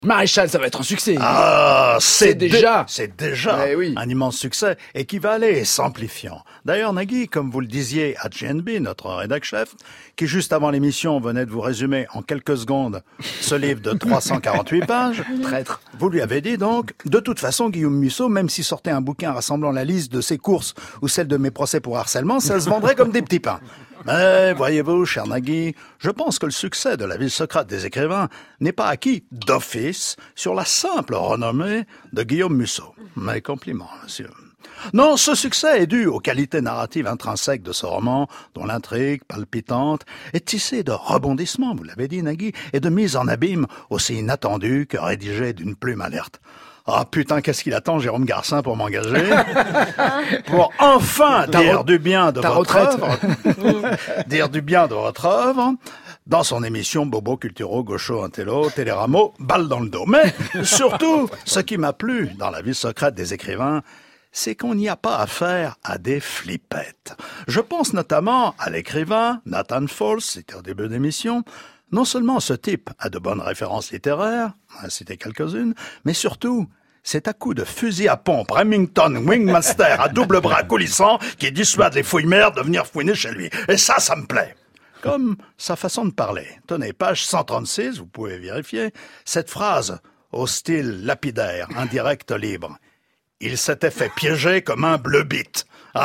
Maréchal, ça va être un succès. Ah, c'est déjà oui. un immense succès et qui va aller s'amplifiant. D'ailleurs, Nagui, comme vous le disiez à GNB, notre rédac-chef, qui juste avant l'émission venait de vous résumer en quelques secondes ce livre de 348 pages, Traître. vous lui avez dit donc, de toute façon, Guillaume Musso, même s'il sortait un bouquin rassemblant la liste de ses courses ou celle de mes procès pour harcèlement, ça se vendrait comme des petits pains. Mais voyez-vous, cher Nagui, je pense que le succès de La Ville secrète des écrivains n'est pas acquis d'office sur la simple renommée de Guillaume Musso. Mes compliments, monsieur. Non, ce succès est dû aux qualités narratives intrinsèques de ce roman, dont l'intrigue palpitante est tissée de rebondissements, vous l'avez dit, Nagui, et de mise en abîme aussi inattendue que rédigée d'une plume alerte. Ah putain, qu'est-ce qu'il attend, Jérôme Garcin, pour m'engager? Pour enfin dire du bien de votre œuvre. Dire du bien de votre œuvre. Dans son émission Bobo Culturo, Gaucho, Intello, Téléramo, balle dans le dos. Mais surtout, ce qui m'a plu dans La Vie secrète des écrivains, c'est qu'on n'y a pas affaire à des flippettes. Je pense notamment à l'écrivain Nathan Falls, c'était au début d'émission. Non seulement ce type a de bonnes références littéraires, on a cité quelques-unes, mais surtout, c'est à coup de fusil à pompe Remington Wingmaster à double bras coulissant qui dissuade les fouilles-mères de venir fouiner chez lui. Et ça me plaît. Comme sa façon de parler. Tenez, page 136, vous pouvez vérifier, cette phrase au style lapidaire, indirect, libre. Il s'était fait piéger comme un bleu-bite.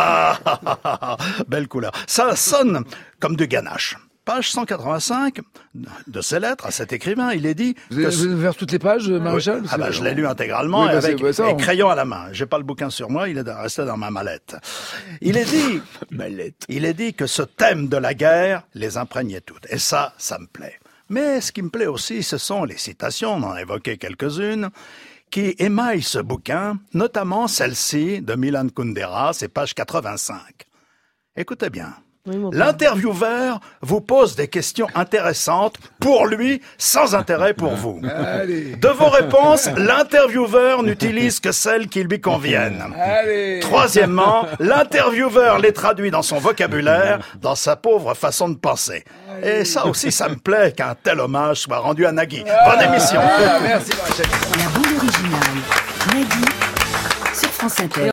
Belle couleur. Ça sonne comme du ganache. Page 185 de ses lettres à cet écrivain, il est dit... Vous avez vers toutes les pages, Maréchal? Oui. Je l'ai lu intégralement avec crayon à la main. J'ai pas le bouquin sur moi, il est resté dans ma mallette. Il est dit que ce thème de la guerre les imprégnait toutes. Et ça me plaît. Mais ce qui me plaît aussi, ce sont les citations, on en a évoqué quelques-unes, qui émaillent ce bouquin, notamment celle-ci de Milan Kundera, c'est page 85. Écoutez bien. Oui, l'intervieweur vous pose des questions intéressantes pour lui, sans intérêt pour vous. Allez. De vos réponses, l'intervieweur n'utilise que celles qui lui conviennent. Allez. Troisièmement, l'intervieweur les traduit dans son vocabulaire, dans sa pauvre façon de penser. Et ça aussi, ça me plaît qu'un tel hommage soit rendu à Nagui. Bonne émission. Merci, Maréchal. La bande originale, Nagui, sur France Inter.